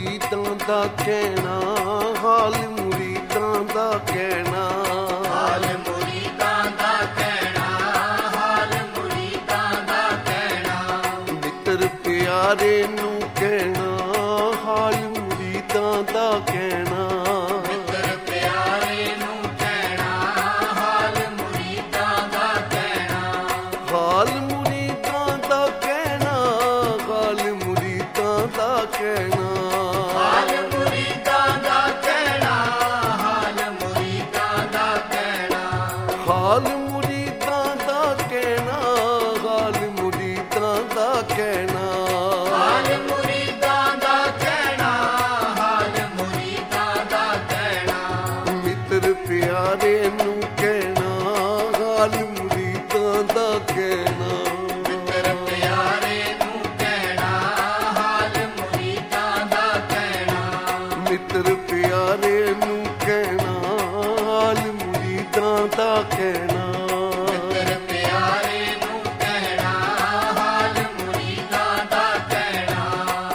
ਮੁਰੀਦਾਂ ਦਾ ਕਹਿਣਾ, ਹਾਲ ਮੁਰੀਦਾਂ ਦਾ ਕਹਿਣਾ, ਹਾਲ ਮੁਰੀਦਾਂ ਦਾ ਕਹਿਣਾ, ਹਾਲ ਮੁਰੀਦਾਂ ਦਾ ਕਹਿਣਾ। ਮਿੱਤਰ ਪਿਆਰੇ ਨੂੰ ਕਹਿਣਾ, ਹਾਲ ਮੁਰੀਦਾਂ ਦਾ ਕਹਿਣਾ, ਮਿੱਤਰ ਪਿਆਰੇ ਨੂੰ ਕਹਿਣਾ, ਹਾਲ ਮੁਰੀਦਾਂ ਦਾ ਕਹਿਣਾ। ਹਾਲ ਮੁਰੀਦਾਂ ਦਾ ਕਹਿਣਾ, ਹਾਲ ਮੁਰੀਦਾਂ ਦਾ ਕਹਿਣਾ, ਹਾਲ ਮੁਰੀਦਾਂ ਦਾ ਕਹਿਣਾ, ਹਾਲ ਮੁਰੀਦਾਂ ਦਾ ਕਹਿਣਾ। ਹਾਲ ਮੁਰੀਦਾਂ ਦਾ ਕਹਿਣਾ, ਹਾਲ ਮੁਰੀਦਾਂ ਦਾ ਕਹਿਣਾ, ਹਾਲ ਮੁਰੀਦਾਂ ਦਾ ਕਹਿਣਾ, ਹਾਲ ਮੁਰੀਦਾਂ ਦਾ ਕਹਿਣਾ। ਮਿੱਤਰ ਪਿਆਰੇ ਨੂੰ ਕਹਿਣਾ, ਹਾਲ ਮੁਰੀਦਾਂ ਦਾ ਕਹਿਣਾ, ਮਿੱਤਰ ਪਿਆਰੇ ਨੂੰ ਕਹਿਣਾ, ਹਾਲ ਮੁਰੀਦਾਂ ਦਾ ਕਹਿਣਾ। ਮਿੱਤਰ ਪਿਆਰੇ ਨੂੰ ਕਹਿਣਾ, ਹਾਲ ਮੁਰੀਦਾਂ ਦਾ ਕਹਿਣਾ। ਮਿੱਤਰ ਪਿਆਰੇ ਨੂੰ ਕਹਿਣਾ, ਹਾਲ ਮੁਰੀਦਾਂ ਦਾ ਕਹਿਣਾ।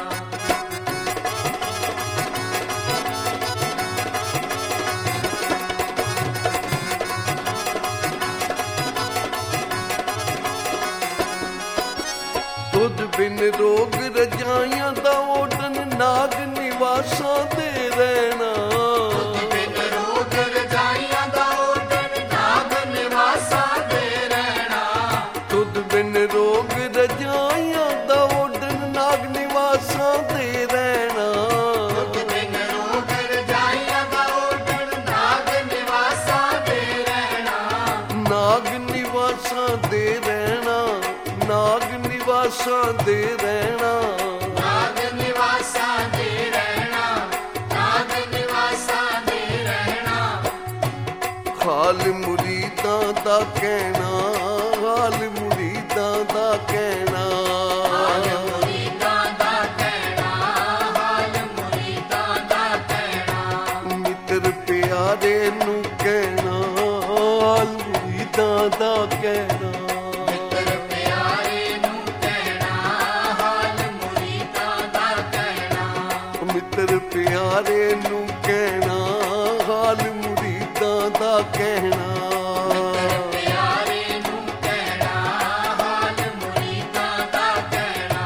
ਦੁੱਧ ਬਿਨ ਰੋਗ ਰਜਾਈਆਂ ਦਾ ਓਢਨ, ਨਾਗ ਨਿਵਾਸਾਂ ਤੇ ਰਹਿਣਾ। ਬਿਨ ਰੋਗ ਰਜਾਈਆਂ ਦਾ ਓਢਣ, ਨਾਗ ਨਿਵਾਸਾਂ ਦੇ ਰਹਿਣਾ। ਦੁੱਧ ਬਿਨ ਰੋਗ ਰਜਾਈਆਂ ਦਾ ਓਢਨ, ਨਾਗ ਨਿਵਾਸਾਂ ਤੇ ਰਹਿਣਾ। ਬਿਨ ਰੋਗ ਰਜਾਈਆਂ ਦਾ ਓਢਣ, ਨਾਗ ਨਿਵਾਸਾਂ ਦੇ ਰਹਿਣਾ। ਨਾਗ ਨਿਵਾਸਾਂ ਦੇ ਰਹਿਣਾ, ਨਾਗ ਨਿਵਾਸਾਂ ਦੇ ਰਹਿਣਾ। ਨਾਗ ਨਿਵਾਸਾਂ ਦੇ ਰਹਿਣਾ, ਨਾਗ ਨਿਵਾਸਾਂ ਦੇ ਰਹਿਣਾ। ਹਾਲ ਮੁਰੀਦਾਂ ਦਾ ਕਹਿਣਾ, ਹਾਲ ਮੁਰੀਦਾਂ ਦਾ ਕਹਿਣਾ, ਹਾਲ ਮੁਰੀਦਾਂ ਦਾ ਕਹਿਣਾ, ਹਾਲ ਮੁਰੀਦਾਂ ਦਾ ਕਹਿਣਾ। ਮਿੱਤਰ ਪਿਆਰੇ ਨੂੰ ਕਹਿਣਾ, ਹਾਲ ਮੁਰੀਦਾਂ ਦਾ ਕਹਿਣਾ। ਮਿੱਤਰ ਪਿਆਰੇ ਨੂੰ ਕਹਿਣਾ, ਹਾਲ ਮੁਰੀਦਾਂ ਦਾ ਕਹਿਣਾ। ਮਿੱਤਰ ਪਿਆਰੇ ਨੂੰ ਕਹਿਣਾ, ਹਾਲ ਮੁਰੀਦਾਂ ਦਾ ਕਹਿਣਾ। ਮਿੱਤਰ ਪਿਆਰੇ ਨੂੰ ਕਹਿਣਾ, ਹਾਲ ਮੁਰੀਦਾਂ ਦਾ ਕਹਿਣਾ।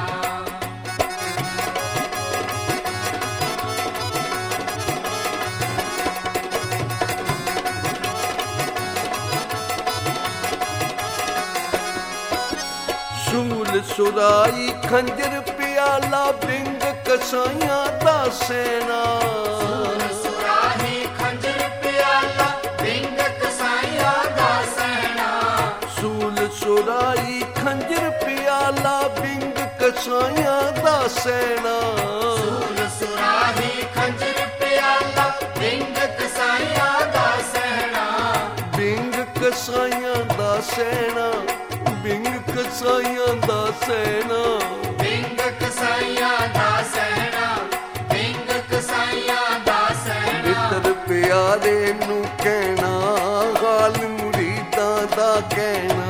ਸੂਲ ਸੁਰਾਈ ਖੰਜਰ ਪਿਆਲਾ, ਬਿੰਗ ਕਸਾਈਆਂ ਦਾ ਸੈਨਾ। ਸੁਰਾਹੀ ਖੰਜਰ ਪਿਆਲਾ, ਬਿੰਗ ਕਸਾਈਆਂ ਦਾ ਸਹਿਣਾ। ਸੂਲ ਸੁਰਾਈ ਖੰਜਰ ਪਿਆਲਾ, ਬਿੰਗ ਕਸਾਈਆਂ ਦਾ ਸੈਨਾ। ਸੂਲ ਸੁਰਾਹੀ ਖੰਜਰ ਪਿਆਲਾ, ਬਿੰਗ ਕਸਾਈਆਂ ਦਾ ਸਹਿਣਾ। ਬਿੰਗ ਕਸਾਈਆਂ ਦਾ ਸੈਨਾ, ਬਿੰਗ ਕਸਾਈਆਂ ਦਾ ਸੈਨਾ। ਬਿੰਗ ਕਸਾਈਆਂ ਦਾ ਸਹਿਣਾ, ਬਿੰਗ ਕਸਾਈਆਂ ਦਾ ਸਹਿਣਾ। ਮਿੱਤਰ ਪਿਆਰੇ ਨੂੰ ਕਹਿਣਾ, ਹਾਲ ਮੁਰੀਦਾਂ ਦਾ ਕਹਿਣਾ।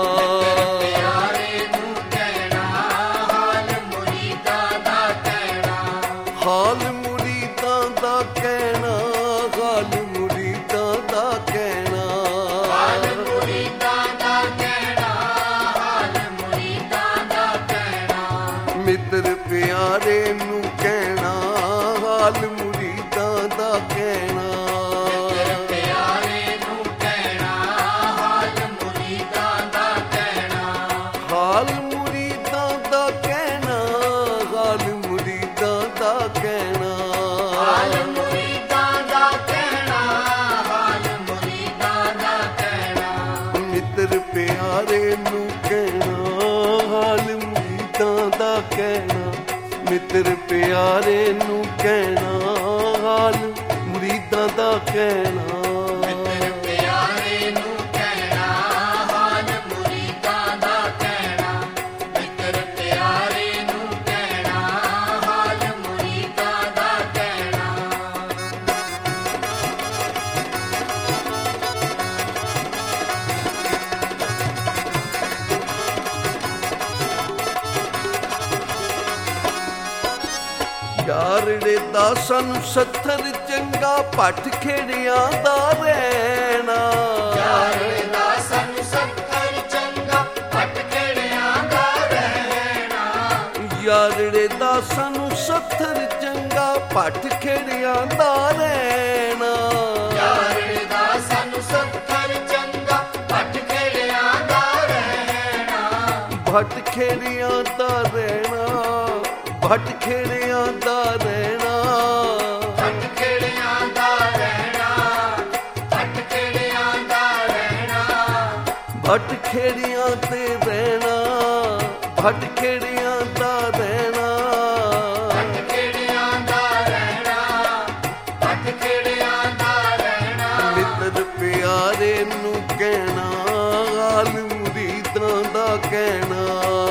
ਪਿਆਰੇ ਨੂੰ ਕਹਿਣਾ, ਹਾਲ ਮੁਰੀਦਾਂ ਦਾ ਕਹਿਣਾ। ਹਾਲ ਮੁਰੀਦਾਂ ਦਾ ਕਹਿਣਾ, ਹਾਲ ਮੁਰੀਦਾਂ ਦਾ ਕਹਿਣਾ। ਹਾਲ ਮੁਰੀਦਾਂ ਦਾ ਕਹਿਣਾ, ਹਾਲ ਮੁਰੀਦਾਂ ਦਾ ਕਹਿਣਾ। ਮਿੱਤਰ ਪਿਆਰੇ ਨੂੰ ਕਹਿਣਾ, ਹਾਲ ਮੁਰੀਦਾਂ ਦਾ ਕਹਿਣਾ। ਪਿਆਰੇ ਨੂੰ ਕਹਿਣਾ, ਹਾਲ ਮੁਰੀਦਾਂ ਦਾ ਕਹਿਣਾ। ਹਾਲ ਮੁਰੀਦਾਂ ਦਾ ਕਹਿਣਾ, ਹਾਲ ਮੁਰੀਦਾਂ ਦਾ ਕਹਿਣਾ। ਹਾਲ ਮੁਰੀਦਾਂ ਦਾ ਕਹਿਣਾ, ਹਾਲ ਮੁਰੀਦਾਂ ਦਾ ਕਹਿਣਾ। ਮਿੱਤਰ ਪਿਆਰੇ ਨੂੰ ਕਹਿਣਾ, ਹਾਲ ਮੁਰੀਦਾਂ ਦਾ ਕਹਿਣਾ। ਮਿੱਤਰ ਪਿਆਰੇ ਨੂੰ ਕਹਿਣਾ, ਹਾਲ ਮੁਰੀਦਾਂ ਦਾ ਕਹਿਣਾ। ਮਿੱਤਰ ਪਿਆਰੇ ਨੂੰ ਕਹਿਣਾ, ਹਾਲ ਮੁਰੀਦਾਂ ਦਾ ਕਹਿਣਾ। ਮਿੱਤਰ ਪਿਆਰੇ ਨੂੰ ਕਹਿਣਾ, ਹਾਲ ਮੁਰੀਦਾਂ ਦਾ ਕਹਿਣਾ। ਯਾਰੜੇ ਦਾ ਸਾਨੂੰ ਸੱਥਰ ਚੰਗਾ ਭੱਟ ਖੇੜਿਆਂ ਦਾ ਰਹਿਣਾ ਯਾਰੜੇ ਦਾ ਸਾਨੂੰ ਸੱਥਰ ਚੰਗਾ ਭੱਟ ਖੇੜਿਆਂ ਦਾ ਰਹਿਣਾ ਯਾਰੜੇ ਦਾ ਸਾਨੂੰ ਸੱਥਰ ਚੰਗਾ ਭੱਟ ਖੇੜਿਆਂ ਦਾ ਰਹਿਣਾ ਯਾਰੜੇ ਦਾ ਸਾਨੂੰ ਸੱਥਰ ਚੰਗਾ ਭੱਟ ਖੇੜਿਆਂ ਦਾ ਰਹਿਣਾ ਭੱਟ ਖੇੜਿਆਂ ਦਾ ਰਹਿਣਾ ਭੱਟ ਖੇੜਿਆਂ ਦਾ ਰਹਿਣਾ ਭੱਟ ਖੇੜਿਆਂ ਦਾ ਰਹਿਣਾ ਭੱਟ ਖੇੜਿਆਂ ਦਾ ਰਹਿਣਾ ਭੱਟ ਖੇੜਿਆਂ ਤੇ ਰਹਿਣਾ ਭੱਟ ਖੇੜਿਆਂ ਦਾ ਰਹਿਣਾ ਭੱਟ ਖੇੜਿਆਂ ਦਾ ਰਹਿਣਾ ਭੱਟ ਖੇੜਿਆਂ ਦਾ ਰਹਿਣਾ ਮਿੱਤਰ ਪਿਆਰੇ ਨੂੰ ਕਹਿਣਾ ਹਾਲ ਮੁਰੀਦਾਂ ਦਾ ਕਹਿਣਾ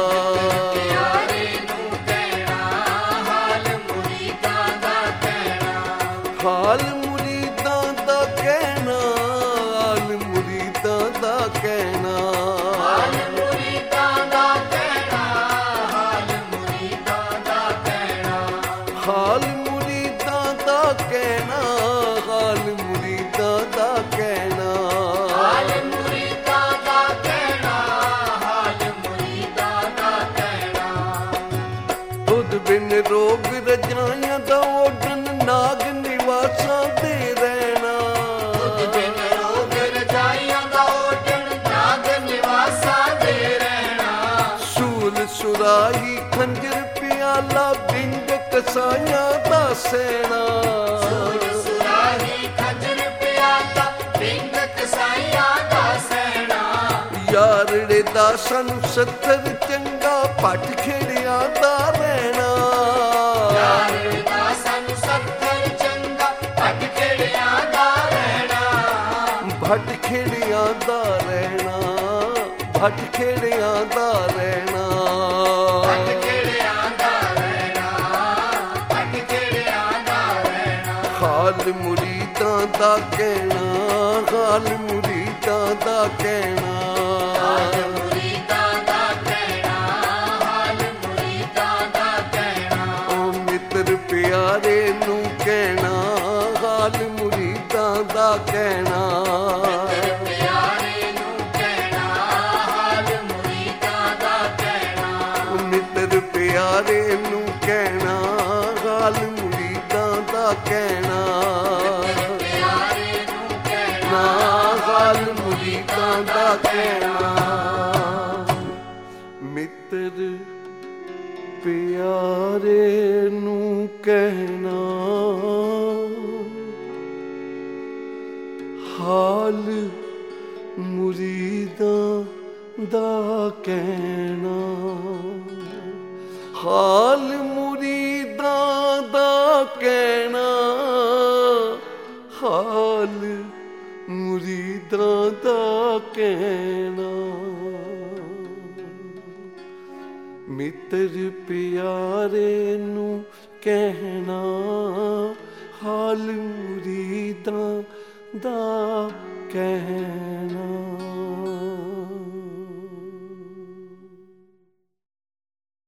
ਪਿਆਰੇ ਨੂੰ ਕਹਿਣਾ ਹਾਲ ਮੁਰੀਦਾਂ ਦਾ ਕਹਿਣਾ ਹਾਲ ਮੁਰੀਦਾਂ ਦਾ ਕਹਿਣਾ ਹਾਲ ਮੁਰੀਦਾਂ ਦਾ ਕਹਿਣਾ ਹਾਲ ਮੁਰੀਦਾਂ ਦਾ ਕਹਿਣਾ ਹਾਲ ਮੁਰੀਦਾਂ ਦਾ ਕਹਿਣਾ ਹਾਲ ਮੁਰੀਦਾਂ ਦਾ ਕਹਿਣਾ ਹਾਲ ਮੁਰੀਦਾਂ ਦਾ ਕਹਿਣਾ ਹਾਲ ਮੁਰੀਦਾਂ ਦਾ ਕਹਿਣਾ ਹਾਲ ਮੁਰੀਦਾਂ ਦਾ ਕਹਿਣਾ ਦੁੱਧ ਬਿਨ ਰੋਗ ਰਜਾਈਆਂ ਦਾ ਓਢਣ ਨਾਗ ਨਿਵਾਸਾਂ ਤੇ ਰਹਿਣਾ ਦੁੱਧ ਬਿਨ ਰੋਗ ਰਜਾਈਆਂ ਦਾ ਓਢਣ ਨਾਗ ਨਿਵਾਸਾਂ ਦੇ ਰਹਿਣਾ ਸੂਲ ਸੁਰਾਹੀ ਖੰਜਰ ਪਿਆਲਾ ਬਿੰਗ ਕਸਾਈਆਂ ਦਾ ਸੈਣਾ ਸੂਲ ਸੁਰਾਹੀ ਖੰਜਰ ਪਿਆਲਾ ਬਿੰਗ ਕਸਾਈਆਂ ਦਾ ਸਹਿਣਾ ਯਾਰੜੇ ਦਾ ਸਾਨੂੰ ਸੱਥਰ ਚੰਗਾ ਭੱਟ ਖੇੜਿਆਂ ਦਾ ਰਹਿਣਾ ਯਾਰੜੇ ਦਾ ਸਾਨੂੰ ਸੱਥਰ ਚੰਗਾ ਭੱਟ ਖੇੜਿਆਂ ਦਾ ਰਹਿਣਾ ਭੱਟ ਖੇੜਿਆਂ ਦਾ ਰਹਿਣਾ ਭੱਟ ਖੇੜਿਆਂ ਦਾ ਰਹਿਣਾ ਭੱਟ ਖੇੜਿਆਂ ਦਾ ਰਹਿਣਾ ਭੱਟ ਖੇੜਿਆਂ ਦਾ ਰਹਿਣਾ ਹਾਲ ਮੁਰੀਦਾਂ ਦਾ ਕਹਿਣਾ ਹਾਲ ਮੁਰੀਦਾਂ ਦਾ ਕਹਿਣਾ ਹਾਲ ਮੁਰੀਦਾਂ ਦਾ ਕਹਿਣਾ ਹਾਲ ਮੁਰੀਦਾਂ ਦਾ ਕਹਿਣਾ ਓ ਮਿੱਤਰ ਪਿਆਰੇ ਨੂੰ ਕਹਿਣਾ ਹਾਲ ਮੁਰੀਦਾਂ ਦਾ ਕਹਿਣਾ ਪਿਆਰੇ ਨੂੰ ਕਹਿਣਾ ਹਾਲ ਮੁਰੀਦਾਂ ਦਾ ਕਹਿਣਾ ਓ ਮਿੱਤਰ ਪਿਆਰੇ ਨੂੰ ਕਹਿਣਾ ਹਾਲ ਮੁਰੀਦਾਂ ਦਾ ਕਹਿਣਾ ਪਿਆਰੇ ਨੂੰ ਕਹਿਣਾ ਨਾ ਹਾਲ ਮੁਰੀਦਾਂ ਦਾ ਕਹਿਣਾ ਮਿੱਤਰ ਪਿਆਰੇ ਨੂੰ ਕਹਿਣਾ ਹਾਲ ਮੁਰੀਦਾਂ ਦਾ ਕਹਿਣਾ ਹਾਲ ਮੁਰੀਦਾਂ ਦਾ ਕਹਿਣਾ ਹਾਲ ਮੁਰੀਦਾਂ ਦਾ ਕਹਿਣਾ ਮਿੱਤਰ ਪਿਆਰੇ ਨੂੰ ਕਹਿਣਾ ਹਾਲ ਮੁਰੀਦਾਂ ਦਾ ਕਹਿਣਾ